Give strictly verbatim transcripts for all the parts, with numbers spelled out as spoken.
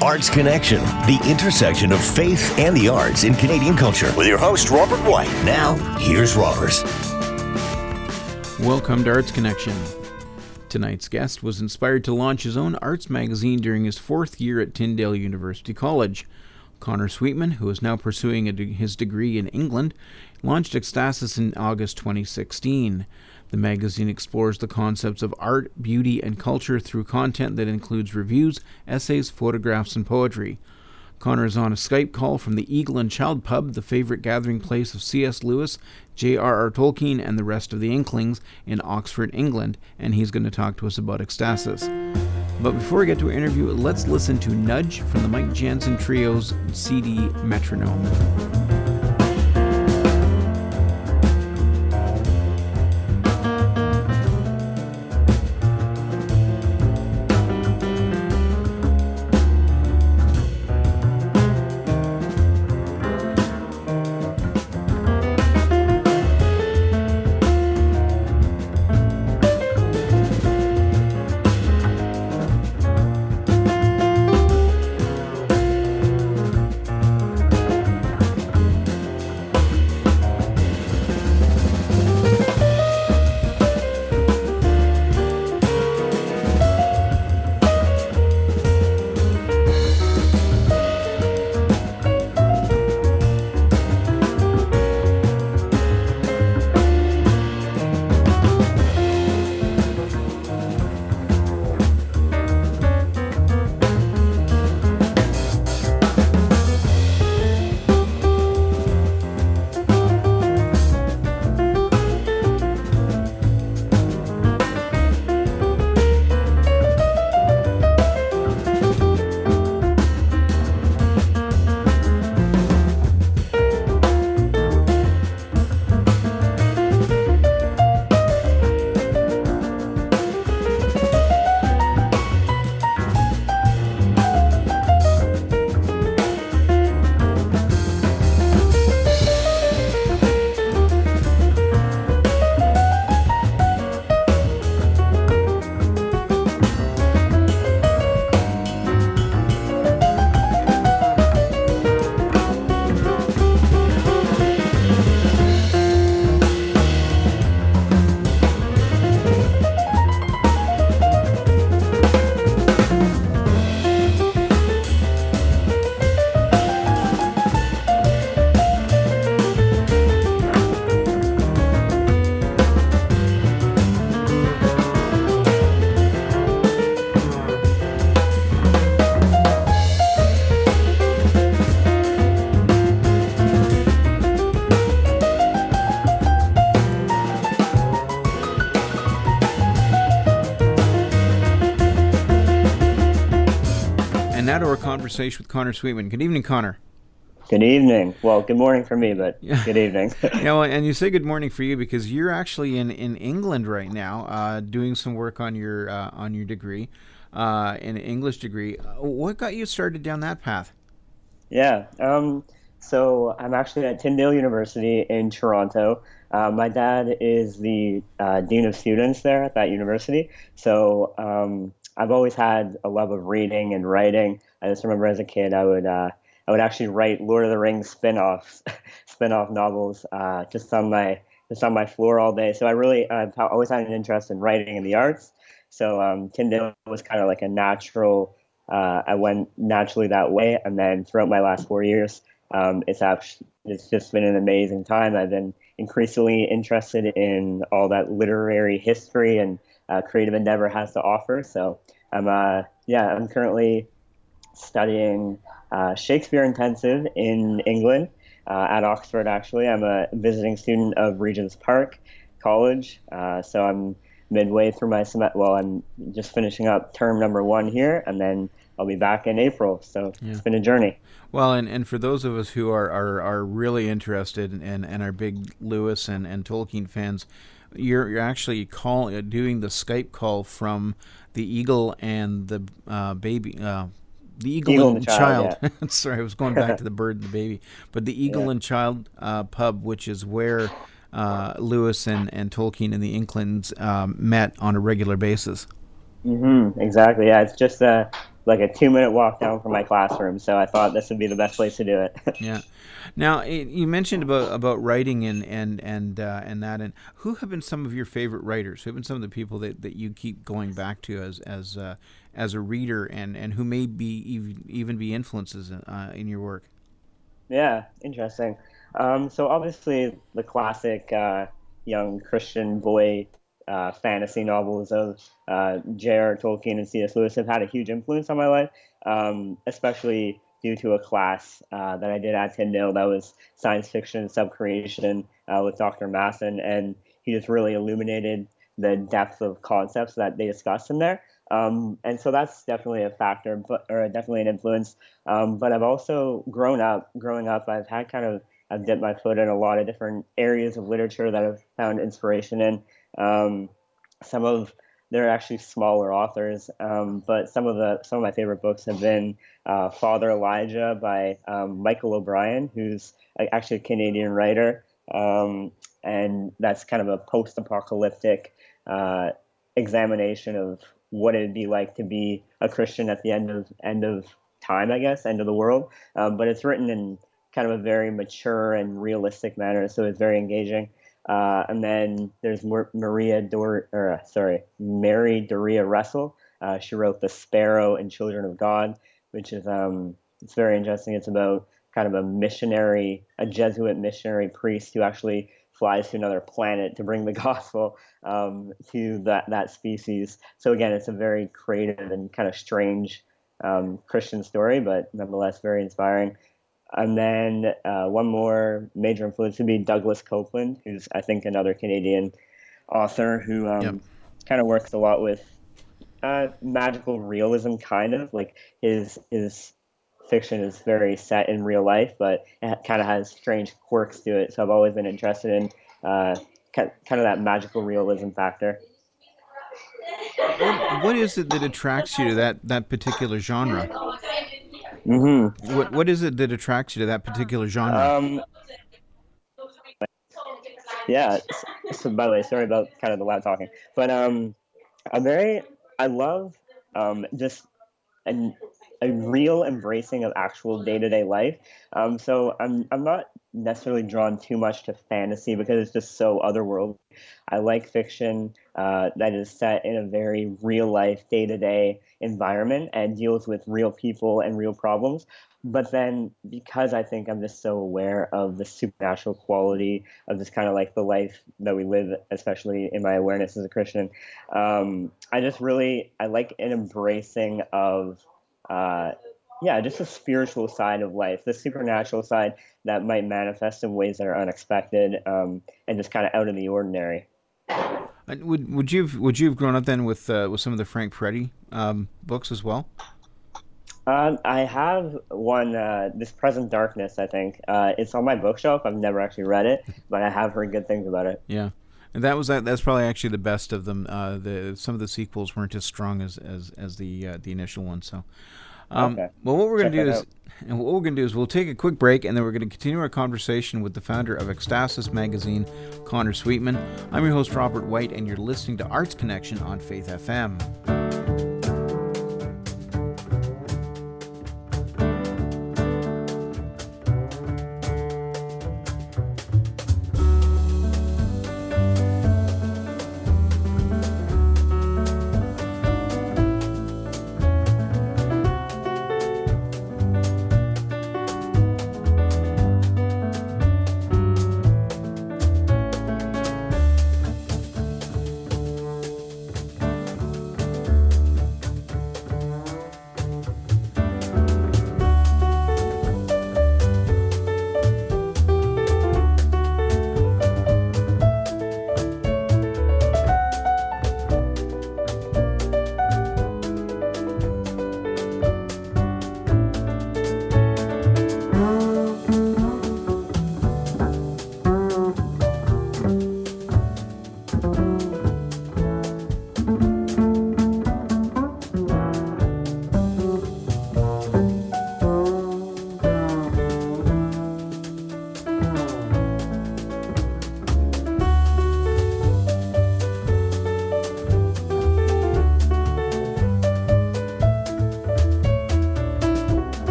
Arts Connection, the intersection of faith and the arts in Canadian culture. With your host, Robert White. Now, here's Robert. Welcome to Arts Connection. Tonight's guest was inspired to launch his own arts magazine during his fourth year at Tyndale University College. Connor Sweetman, who is now pursuing a de- his degree in England, launched Ecstasis in August twenty sixteen. The magazine explores the concepts of art, beauty, and culture through content that includes reviews, essays, photographs, and poetry. Connor is on a Skype call from the Eagle and Child Pub, the favorite gathering place of C S Lewis, J R R Tolkien, and the rest of the Inklings in Oxford, England, and he's going to talk to us about Ecstasis. But before we get to our interview, let's listen to Nudge from the Mike Jansen Trio's C D Metronome. Now to our conversation with Connor Sweetman. Good evening, Connor. Good evening. Well, good morning for me, but yeah. Good evening. Yeah, well, and you say good morning for you because you're actually in, in England right now, uh, doing some work on your uh, on your degree, uh, an English degree. What got you started down that path? Yeah. Um, so I'm actually at Tyndale University in Toronto. Uh, my dad is the uh, dean of students there at that university. So um, I've always had a love of reading and writing. I just remember as a kid, I would uh, I would actually write Lord of the Rings spin-offs, spin-off novels, uh, just on my just on my floor all day. So I really I've always had an interest in writing and the arts. So um, Tyndale was kind of like a natural. Uh, I went naturally that way, and then throughout my last four years, um, it's actually it's just been an amazing time. I've been increasingly interested in all that literary history and uh, creative endeavor has to offer. So I'm uh, yeah I'm currently studying uh, Shakespeare intensive in England uh, at Oxford. Actually, I'm a visiting student of Regent's Park College. Uh, so I'm midway through my semester. Well, I'm just finishing up term number one here, and then I'll be back in April. So yeah. It's been a journey. Well, and, and for those of us who are, are, are really interested and, and are big Lewis and, and Tolkien fans, you're you're actually call, doing the Skype call from the Eagle and the uh, baby. Uh, The Eagle, Eagle and, and Child. child. Yeah. Sorry, I was going back to the bird and the baby. But the Eagle yeah. and Child uh, pub, which is where uh, Lewis and, and Tolkien and the Inklings um, met on a regular basis. Mm-hmm, exactly. Yeah, it's just a like a two minute walk down from my classroom. So I thought this would be the best place to do it. Yeah. Now it, you mentioned about about writing and and and uh, and that. And who have been some of your favorite writers? Who have been some of the people that, that you keep going back to as as uh, as a reader, and, and who may be even even be influences uh, in your work? Yeah, interesting. Um, so obviously the classic uh, young Christian boy uh, fantasy novels of uh, J R. Tolkien and C S. Lewis have had a huge influence on my life, um, especially due to a class uh, that I did at Tyndale that was science fiction and subcreation uh, with Doctor Masson, and he just really illuminated the depth of concepts that they discussed in there. Um, and so that's definitely a factor, but or definitely an influence. Um, but I've also grown up. Growing up, I've had kind of I've dipped my foot in a lot of different areas of literature that I've found inspiration in. Um, some of they're actually smaller authors, um, but some of the some of my favorite books have been uh, Father Elijah by um, Michael O'Brien, who's actually a Canadian writer, um, and that's kind of a post-apocalyptic uh, examination of what it'd be like to be a Christian at the end of end of time, I guess, end of the world. Um, but it's written in kind of a very mature and realistic manner, so it's very engaging. Uh, and then there's Maria Dor, or uh, sorry, Mary Doria Russell. Uh, she wrote *The Sparrow* and *Children of God*, which is um, it's very interesting. It's about kind of a missionary, a Jesuit missionary priest who actually flies to another planet to bring the gospel um, to that that species. So again, it's a very creative and kind of strange um, Christian story, but nonetheless very inspiring. And then uh, one more major influence would be Douglas Copeland, who's I think another Canadian author who um, Yep. kind of works a lot with uh, magical realism, kind of like his his fiction is very set in real life, but it kind of has strange quirks to it. So I've always been interested in uh, kind of that magical realism factor. What what is it that attracts you to that, that particular genre? Mm-hmm. What what is it that attracts you to that particular genre? Um, yeah. So, so by the way, sorry about kind of the loud talking, but um, I'm very, I love um, just a, a real embracing of actual day-to-day life. Um, so I'm I'm not necessarily drawn too much to fantasy because it's just so otherworldly. I like fiction uh, that is set in a very real-life, day-to-day environment and deals with real people and real problems. But then, because I think I'm just so aware of the supernatural quality of just kind of like the life that we live, especially in my awareness as a Christian, um, I just really I like an embracing of, uh, yeah, just the spiritual side of life, the supernatural side that might manifest in ways that are unexpected um, and just kind of out of the ordinary. Uh, Would would you have, would you have grown up then with uh, with some of the Frank Peretti um, books as well? Um, I have one, uh, This Present Darkness, I think. Uh, it's on my bookshelf. I've never actually read it, but I have heard good things about it. Yeah, and that was that. That's probably actually the best of them. Uh, the some of the sequels weren't as strong as as, as the uh, the initial one. So, um, Okay. well, what we're going Check to do that is, out. and what we're going to do is, we'll take a quick break, and then we're going to continue our conversation with the founder of Ecstasis Magazine, Connor Sweetman. I'm your host, Robert White, and you're listening to Arts Connection on Faith F M.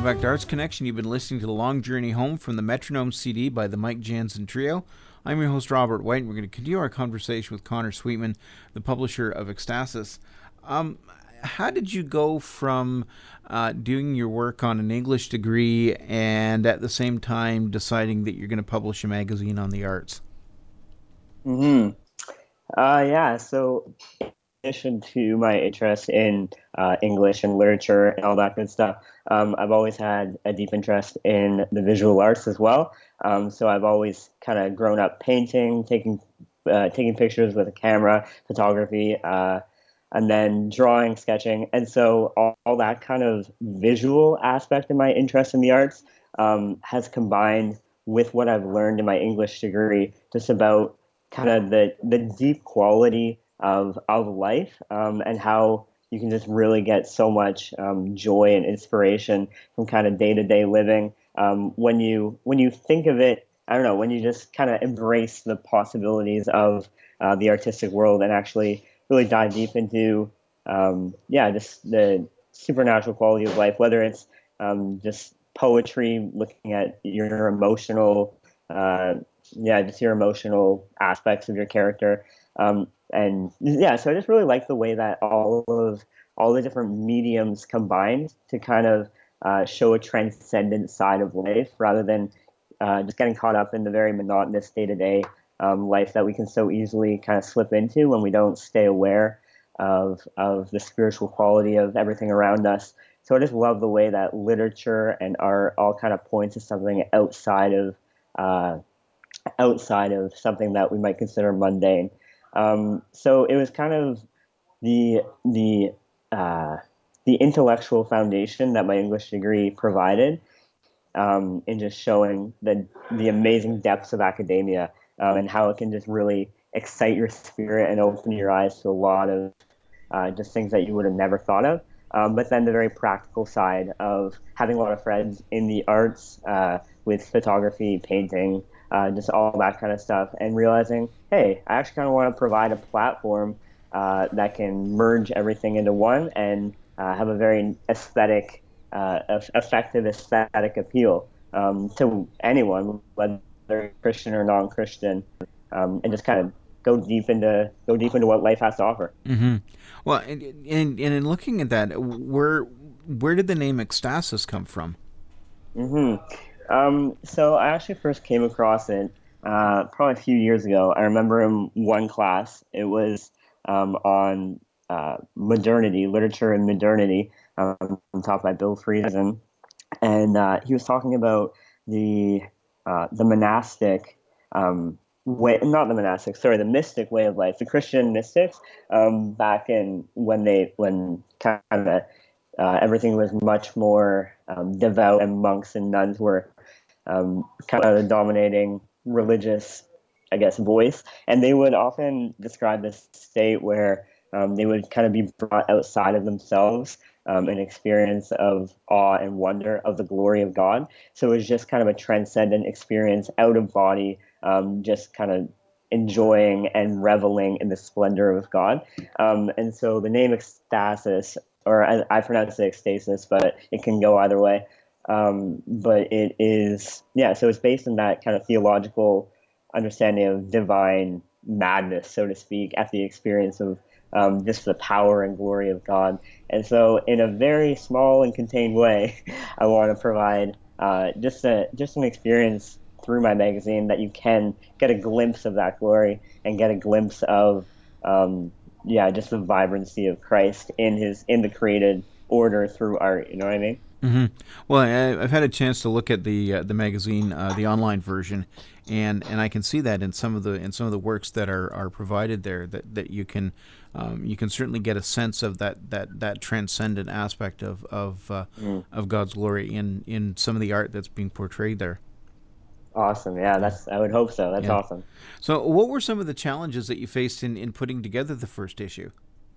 Welcome back to Arts Connection. You've been listening to The Long Journey Home from the Metronome C D by the Mike Jansen Trio. I'm your host, Robert White, and we're going to continue our conversation with Connor Sweetman, the publisher of Ecstasis. Um, how did you go from uh, doing your work on an English degree and at the same time deciding that you're going to publish a magazine on the arts? Hmm. Uh, yeah. So, in addition to my interest in uh, English and literature and all that good stuff, um, I've always had a deep interest in the visual arts as well. Um, so I've always kind of grown up painting, taking uh, taking pictures with a camera, photography, uh, and then drawing, sketching. And so all, all that kind of visual aspect of my interest in the arts um, has combined with what I've learned in my English degree, just about kind of the, the deep quality of, of life um, and how you can just really get so much um, joy and inspiration from kind of day-to-day living. Um, when you when you think of it, I don't know, when you just kind of embrace the possibilities of uh, the artistic world and actually really dive deep into, um, yeah, just the supernatural quality of life, whether it's um, just poetry, looking at your emotional, uh, yeah, just your emotional aspects of your character. Um, and yeah, so I just really like the way that all of all the different mediums combined to kind of uh, show a transcendent side of life rather than uh, just getting caught up in the very monotonous day-to-day um, life that we can so easily kind of slip into when we don't stay aware of of the spiritual quality of everything around us. So I just love the way that literature and art all kind of point to something outside of uh, outside of something that we might consider mundane. Um, so it was kind of the the uh, the intellectual foundation that my English degree provided um, in just showing the the amazing depths of academia um, and how it can just really excite your spirit and open your eyes to a lot of uh, just things that you would have never thought of. Um, but then the very practical side of having a lot of friends in the arts uh, with photography, painting, uh, just all that kind of stuff, and realizing, hey, I actually kind of want to provide a platform uh, that can merge everything into one and uh, have a very aesthetic, uh, effective aesthetic appeal um, to anyone, whether Christian or non-Christian, um, and just kind of go deep into go deep into what life has to offer. Mm-hmm. Well, and, and and in looking at that, where where did the name Ecstasis come from? Mm-hmm. Um, so I actually first came across it uh, probably a few years ago. I remember in one class, it was um, on uh, modernity, literature and modernity, um, taught by Bill Friesen, and uh, he was talking about the uh, the monastic. Um, way, not the monastic, sorry, the mystic way of life, the Christian mystics, um, back in when they, when kind of uh, everything was much more um, devout and monks and nuns were um, kind of the dominating religious, I guess, voice. And they would often describe this state where um, they would kind of be brought outside of themselves, um, an experience of awe and wonder of the glory of God. So it was just kind of a transcendent experience out of body, um, just kind of enjoying and reveling in the splendor of God. Um, and so the name Ecstasis, or I, I pronounce it Ecstasis, but it can go either way. Um, but it is, yeah, so it's based on that kind of theological understanding of divine madness, so to speak, at the experience of um, just the power and glory of God. And so in a very small and contained way, I want to provide uh, just a just an experience through my magazine that you can get a glimpse of that glory and get a glimpse of, um, yeah, just the vibrancy of Christ in his in the created order through art. You know what I mean? Mm-hmm. Well, I, I've had a chance to look at the uh, the magazine, uh, the online version, and, and I can see that in some of the in some of the works that are, are provided there that, that you can um, you can certainly get a sense of that that, that transcendent aspect of of uh, mm. of God's glory in, in some of the art that's being portrayed there. Awesome. Yeah, that's I would hope so. That's yeah. awesome. So, what were some of the challenges that you faced in, in putting together the first issue?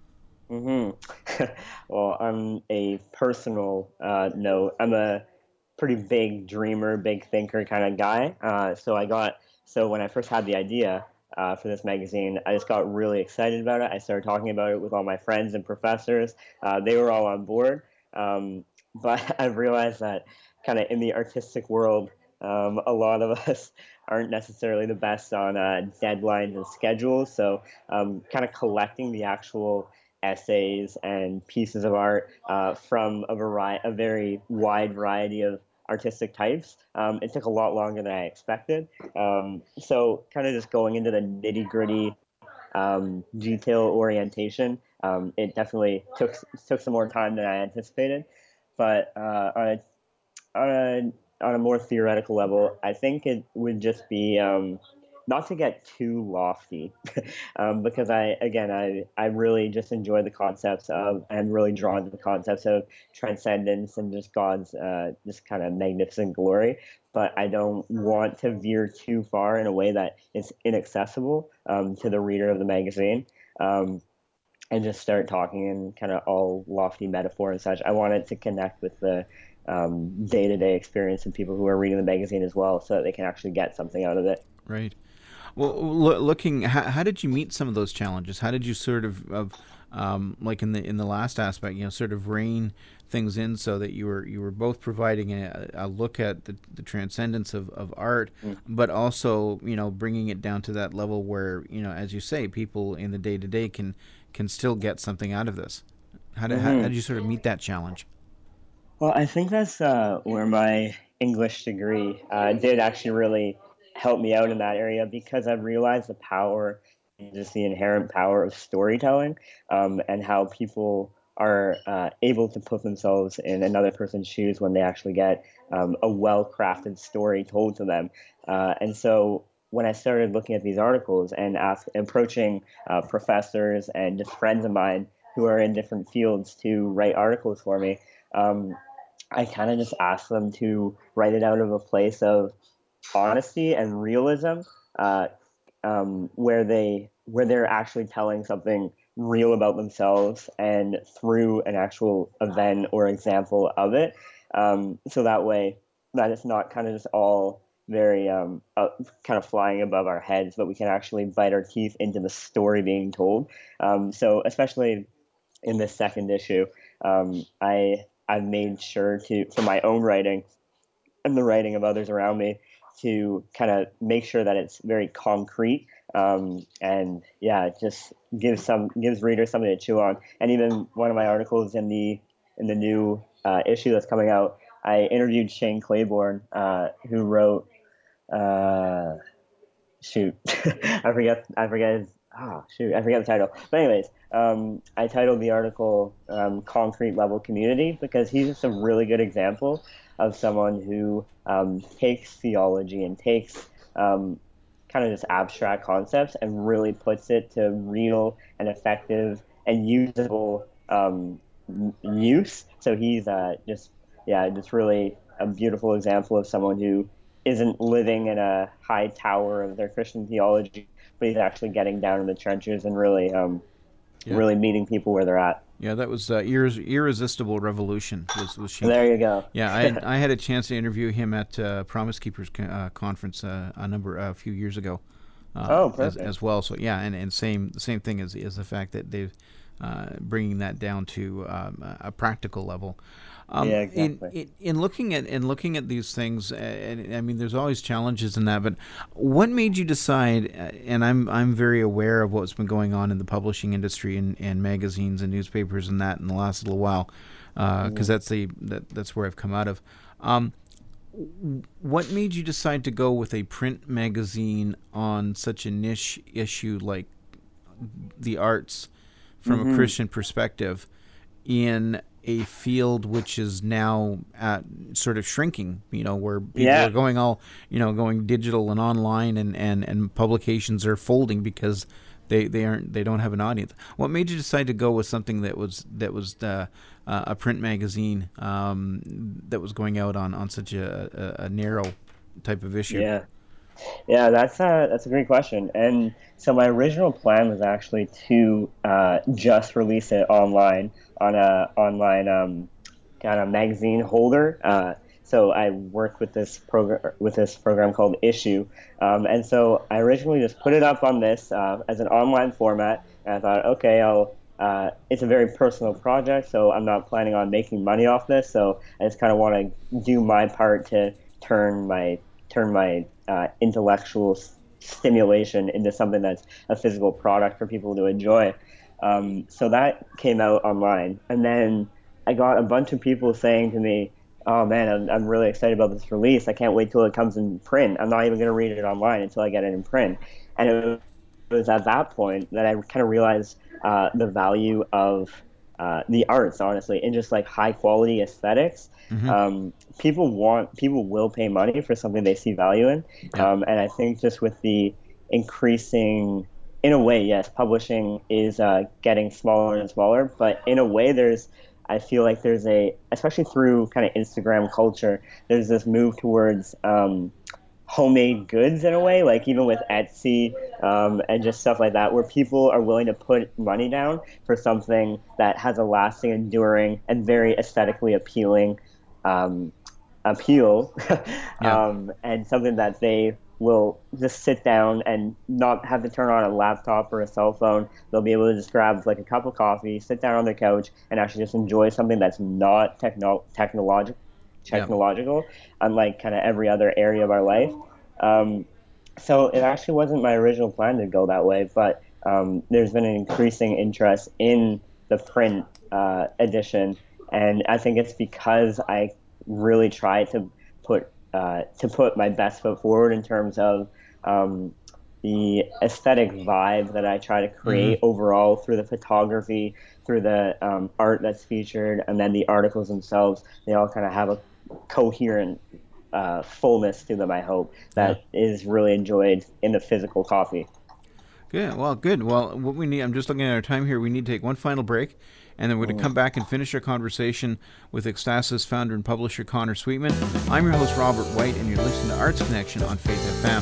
Mm-hmm. Well, on a personal uh, note, I'm a pretty big dreamer, big thinker kind of guy. Uh, so I got so when I first had the idea uh, for this magazine, I just got really excited about it. I started talking about it with all my friends and professors. Uh, they were all on board. Um, but I've realized that kind of in the artistic world, um, a lot of us aren't necessarily the best on uh, deadlines and schedules. So, um, kind of collecting the actual essays and pieces of art uh, from a variety, a very wide variety of artistic types. Um, it took a lot longer than I expected. Um, so, kind of just going into the nitty gritty um, detail orientation. Um, it definitely took took some more time than I anticipated, but uh, on a on a on a more theoretical level, I think it would just be um, not to get too lofty, um, because I again I I really just enjoy the concepts of and really drawn to the concepts of transcendence and just God's uh, just kind of magnificent glory. But I don't want to veer too far in a way that is inaccessible um, to the reader of the magazine. Um, and just start talking in kind of all lofty metaphor and such. I want it to connect with the um, day-to-day experience of people who are reading the magazine as well, so that they can actually get something out of it. Right. Well, lo- looking, how, how did you meet some of those challenges? How did you sort of, of um, like in the in the last aspect, you know, sort of rein things in so that you were you were both providing a, a look at the, the transcendence of, of art, mm. but also, you know, bringing it down to that level where, you know, as you say, people in the day to day can can still get something out of this. How did mm-hmm. how, how did you sort of meet that challenge? Well, I think that's uh, where my English degree uh, did actually really help me out in that area, because I realized the power, just the inherent power of storytelling, um, and how people are uh, able to put themselves in another person's shoes when they actually get um, a well-crafted story told to them. Uh, and so when I started looking at these articles and ask, approaching uh, professors and just friends of mine who are in different fields to write articles for me, um, I kind of just asked them to write it out of a place of honesty and realism, uh, um, where they where they're actually telling something real about themselves and through an actual event or example of it. Um, so that way, that it's not kind of just all very um, uh, kind of flying above our heads, but we can actually bite our teeth into the story being told. Um, so especially in this second issue, um, I I've made sure to, for my own writing and the writing of others around me, to kind of make sure that it's very concrete, um, and yeah, it just gives some gives readers something to chew on. And even one of my articles in the in the new uh, issue that's coming out, I interviewed Shane Claiborne, uh, who wrote uh, shoot, I forget I forget his ah shoot I forget the title. But anyways, um, I titled the article um, "Concrete Level Community" because he's just a really good example of someone who um, takes theology and takes um, kind of just abstract concepts and really puts it to real and effective and usable um, use. So he's uh, just, yeah, just really a beautiful example of someone who isn't living in a high tower of their Christian theology, but he's actually getting down in the trenches and really, um, yeah. really meeting people where they're at. Yeah, that was uh, Irres- Irresistible Revolution. Was, was Shane. There you go. Yeah, I had, I had a chance to interview him at uh, Promise Keepers uh, conference uh, a number uh, a few years ago. Uh, oh, perfect. As, as well. So yeah, and, and same the same thing is is the fact that they've uh, bringing that down to um, a practical level. Um, yeah, exactly. In, in, in looking at in looking at these things, uh, and I mean, there's always challenges in that. But what made you decide? Uh, and I'm I'm very aware of what's been going on in the publishing industry and, and magazines and newspapers and that in the last little while, because uh, mm-hmm. that's the that, that's where I've come out of. Um, what made you decide to go with a print magazine on such a niche issue like the arts from mm-hmm. a Christian perspective in a field which is now at sort of shrinking, you know, where people yeah. are going all, you know, going digital and online, and, and, and publications are folding because they, they aren't they don't have an audience. What made you decide to go with something that was that was uh, uh, a print magazine um, that was going out on, on such a, a, a narrow type of issue? Yeah, yeah, that's a that's a great question. And so my original plan was actually to uh, just release it online on a online um, kind of magazine holder. Uh, so I worked with this program with this program called Issue, um, and so I originally just put it up on this uh, as an online format. And I thought, okay, I'll uh, it's a very personal project, so I'm not planning on making money off this. So I just kind of want to do my part to turn my turn my uh, intellectual s- stimulation into something that's a physical product for people to enjoy. Um, so that came out online, and then I got a bunch of people saying to me, "Oh man, I'm I'm really excited about this release. I can't wait till it comes in print. I'm not even going to read it online until I get it in print." And it was at that point that I kind of realized uh, the value of uh, the arts, honestly, and just like high quality aesthetics. Mm-hmm. Um, people want, people will pay money for something they see value in, Yeah. um, and I think just with the increasing, in a way, yes, publishing is uh, getting smaller and smaller, but in a way, there's, I feel like there's a, especially through kind of Instagram culture, there's this move towards um, homemade goods in a way, like even with Etsy um, and just stuff like that, where people are willing to put money down for something that has a lasting, enduring, and very aesthetically appealing um, appeal, Yeah. um, and something that they will just sit down and not have to turn on a laptop or a cell phone. They'll be able to just grab like a cup of coffee, sit down on their couch, and actually just enjoy something that's not techno- technological. technological, unlike kind of every other area of our life. Um, so it actually wasn't my original plan to go that way, but um, there's been an increasing interest in the print uh, edition, and I think it's because I really try to put uh, to put my best foot forward in terms of um, the aesthetic vibe that I try to create Mm-hmm. overall through the photography, through the um, art that's featured, and then the articles themselves. They all kind of have a coherent uh, fullness to them, I hope, that yeah. is really enjoyed in the physical copy. Good. Well, good. Well, what we need, I'm just looking at our time here. We need to take one final break, and then we're going to come back and finish our conversation with Extasis founder and publisher Connor Sweetman. I'm your host, Robert White, and you're listening to Arts Connection on Faith F M.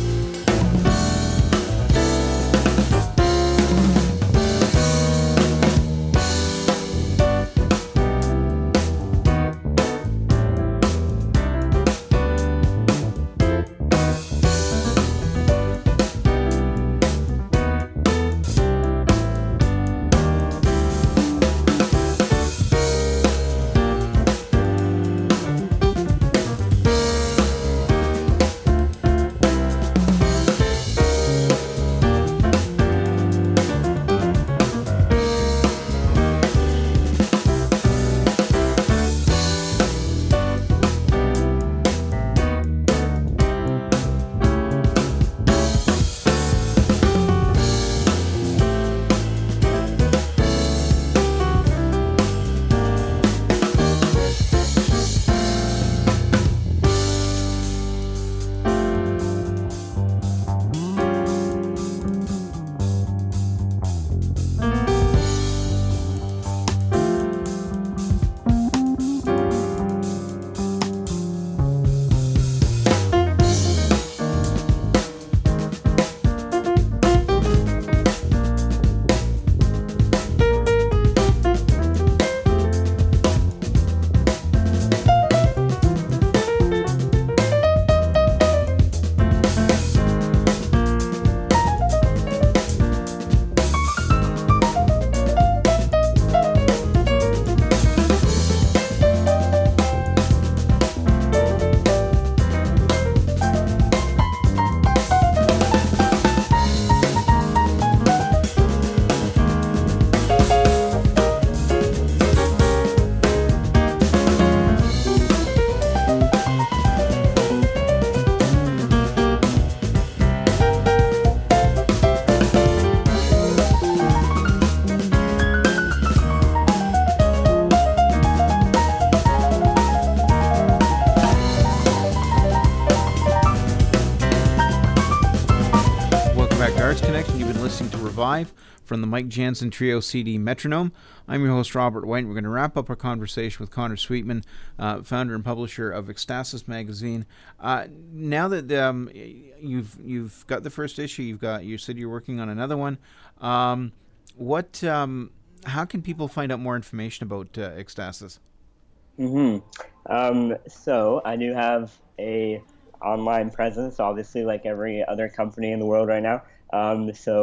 Revive from the Mike Jansen Trio C D Metronome. I'm your host, Robert White. We're going to wrap up our conversation with Connor Sweetman, uh, founder and publisher of Extasis magazine. Uh, now that um, you've you've got the first issue, you've got you said you're working on another one. Um, what? Um, how can people find out more information about uh, Extasis? Mm-hmm. Um, so I do have a online presence, obviously, like every other company in the world right now. Um, so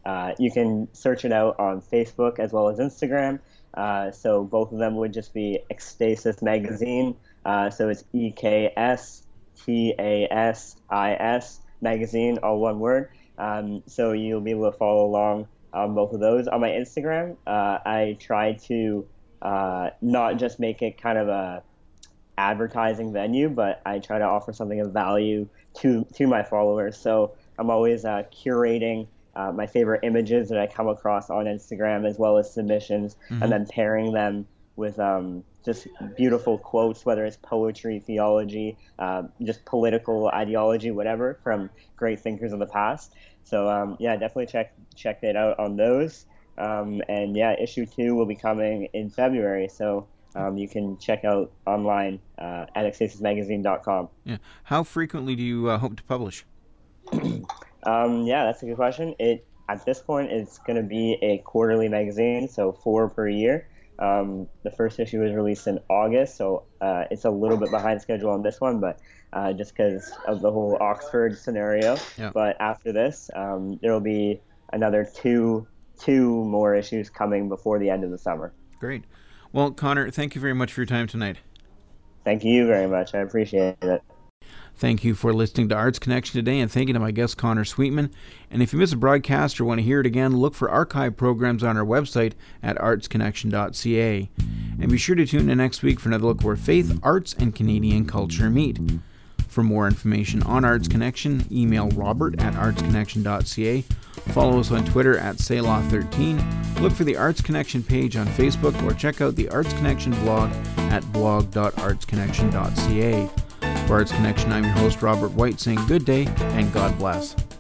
uh, you can search it out on Facebook as well as Instagram. Uh, so both of them would just be Ekstasis Magazine. Uh, so it's E K S T A S I S Magazine, all one word. Um, so you'll be able to follow along on both of those. On my Instagram, uh, I try to uh, not just make it kind of a advertising venue, but I try to offer something of value to to my followers. So I'm always uh, curating uh, my favorite images that I come across on Instagram, as well as submissions, mm-hmm. and then pairing them with um, just beautiful quotes, whether it's poetry, theology, uh, just political ideology, whatever, from great thinkers of the past. So um, yeah, definitely check check it out on those. Um, and yeah, issue two will be coming in February. So um, you can check out online uh, at ekstasis magazine dot com. Yeah. How frequently do you uh, hope to publish? um, yeah, that's a good question. It at this point, it's going to be a quarterly magazine, so four per year. Um, the first issue was released in August, so uh, it's a little bit behind schedule on this one, but uh, just because of the whole Oxford scenario. Yeah. But after this, um, there will be another two two more issues coming before the end of the summer. Great. Well, Connor, thank you very much for your time tonight. Thank you very much. I appreciate it. Thank you for listening to Arts Connection today, and thank you to my guest, Connor Sweetman. And if you miss a broadcast or want to hear it again, look for archive programs on our website at arts connection dot c a. And be sure to tune in next week for another look where faith, arts, and Canadian culture meet. For more information on Arts Connection, email robert at arts connection dot c a. Follow us on Twitter at Selah thirteen. Look for the Arts Connection page on Facebook, or check out the Arts Connection blog at blog dot arts connection dot c a. For Arts Connection, I'm your host, Robert White, saying good day and God bless.